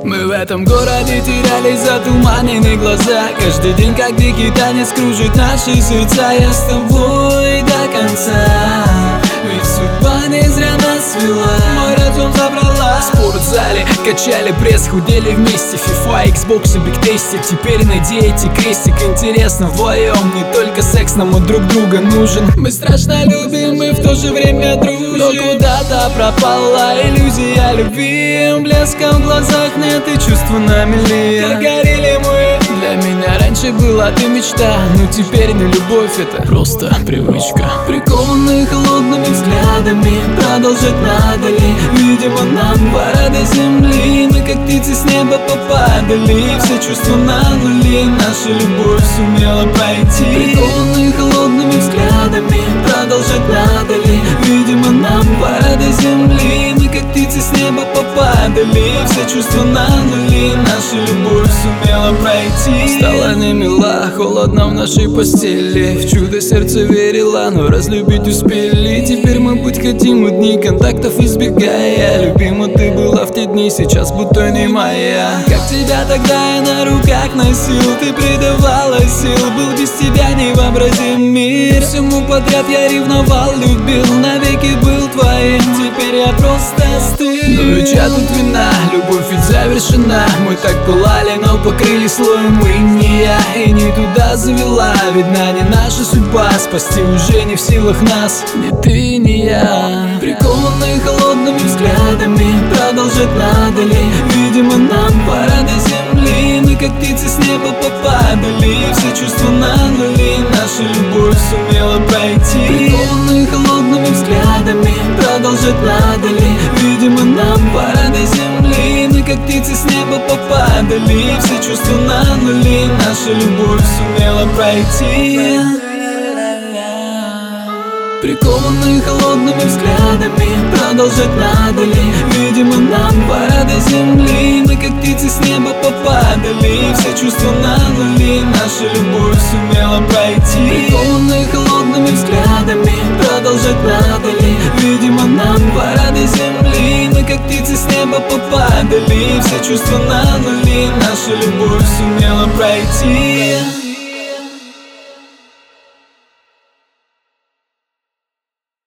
Мы в этом городе терялись, затуманены глаза. Каждый день, как дикий танец, кружит наши сердца. Я с тобой до конца, ведь судьба не зря нас свела. Мой разум забрала. В спортзале качали пресс, худели вместе. FIFA, Xbox и Big Tasty. Теперь надеете крестик. Интересно вдвоем, не только секс нам от друг друга нужен. Мы страшно любим и в то же время дружим. Но куда-то пропала иллюзия любви. Блеска в глазах нет и чувства на мели. Как горели мы. Для меня раньше была ты мечта, но теперь не любовь, это просто привычка. Прикованные холодными взглядами, продолжать надо ли? Видимо, нам пора до земли. Мы как птицы с неба попадали, все чувства на нуле. Наша любовь сумела пройти. Прикованные холодными взглядами, продолжать надо ли? Видимо, нам пора до земли. Мы как птицы с неба попадали, все чувства на нуле. Наша любовь сумела пройти. Стала не мила, холодно в нашей постели. В чудо сердце верила, но разлюбить успели. Теперь мы путь хотим одни, контактов избегая. Любима ты была в те дни, сейчас будто не моя. Как тебя тогда я на руках носил, ты придавала сил. Был без тебя невообразим мир. Всему подряд я ревновал, любил, навеки был твоим. Теперь я просто остыл. Но ведь я тут вина, любовь ведь завершена. Мы так пылали, но покрыли слоем. Мы не я и не туда завела. Видна не наша судьба, спасти уже не в силах нас. Ни ты, ни я. Прикованные холодными взглядами, продолжать надо ли? Видимо, нам пора до земли. Мы как птицы с неба попадали, все чувства на нуле. Наша любовь сумела пройти. Прикованные холодными взглядами, продолжать надо ли? Видимо, нам пора до земли. Мы как птицы с неба попадали, все чувства на нуле. Наша любовь сумела пройти. Прикованные холодными взглядами, продолжать надо ли? Видимо, нам пора до земли. Мы как птицы с неба попадали, все чувства на нуле. Наша любовь сумела пройти. Прикованные холодными взглядами, продолжать надо ли? Видимо, нам пора до земли. Мы как птицы с неба попадали, все чувства на нуле. Наша любовь сумела пройти.